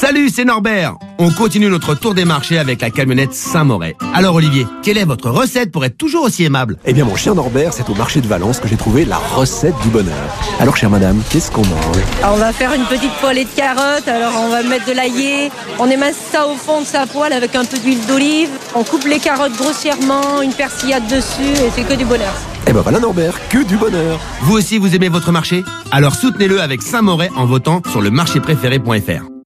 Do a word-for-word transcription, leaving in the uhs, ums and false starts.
Salut, c'est Norbert. On continue notre tour des marchés avec la camionnette Saint-Moret. Alors Olivier, quelle est votre recette pour être toujours aussi aimable? Eh bien mon cher Norbert, c'est au marché de Valence que j'ai trouvé la recette du bonheur. Alors chère madame, qu'est-ce qu'on mange? Alors, on va faire une petite poêlée de carottes, alors on va mettre de l'ail, on émince ça au fond de sa poêle avec un peu d'huile d'olive, on coupe les carottes grossièrement, une persillade dessus et c'est que du bonheur. Eh ben voilà Norbert, que du bonheur. Vous aussi vous aimez votre marché? Alors soutenez-le avec Saint-Moret en votant sur le marché préféré point f r.